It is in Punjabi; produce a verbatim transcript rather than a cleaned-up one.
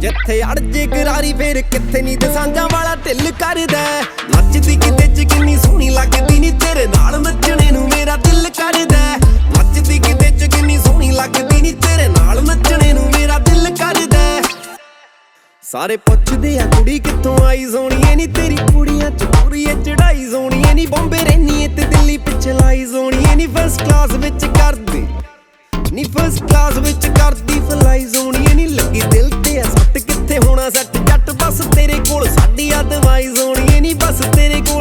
ਜਿੱਥੇ ਅੜ ਜੇ ਗਰਾਰੀ ਫੇਰ ਕਿੱਥੇ ਨੀ ਦਸਾਂਜਾਂ ਵਾਲਾ ਢਿੱਲ ਕਰਦਾ। ਨੱਚਦੀ ਕਿਤੇ ਚ ਕਿੰਨੀ ਸੋਹਣੀ ਲੱਗਦੀ ਨੀ ਤੇਰੇ ਨਾਲ ਨੱਚਣੇ ਨੂੰ ਮੇਰਾ ਦਿਲ ਕਰਦਾ। ਨੱਚਦੀ ਕਿਤੇ ਚ ਕਿੰਨੀ ਸੋਹਣੀ ਲੱਗਦੀ ਨੀ ਤੇਰੇ ਨਾਲ ਨੱਚਣੇ ਨੂੰ ਮੇਰਾ ਦਿਲ ਕਰਦਾ। ਸਾਰੇ ਪੁੱਛਦੇ ਆ ਕੁੜੀ ਕਿੱਥੋਂ ਆਈ ਸੋਹਣੀਏ ਨੀ ਤੇਰੀ ਕੁੜੀਆਂ ਚ ਪੂਰੀ ਚੜਾਈ ਸੋਹਣੀਏ ਨੀ ਬੰਬੇ ਰਹਿਨੀ ਤੇ ਦਿੱਲੀ ਪਿੱਛੇ ਲਾਈ ਸੋਹਣੀਏ ਨੀ ਫਸਟ ਕਲਾਸ ਵਿੱਚ ਕਰਦੀ ਨੀ ਫਸਟ ਕਲਾਸ ਵਿੱਚ ਕਰਦੀ ਫਲਾਈ ਸੋਹਣੀਏ ਨੀ ਲੱਗੀ ਦਿਲ ਤੇ ਆ ਸੱਟ ਕਿੱਥੇ ਹੋਣਾ ਸੱਟ ਜੱਟ ਬਸ ਤੇਰੇ ਕੋਲ ਸਾਡੀ ਆ ਦਵਾਈ ਸੋਹਣੀਏ ਨੀ ਬਸ ਤੇਰੇ ਕੋਲ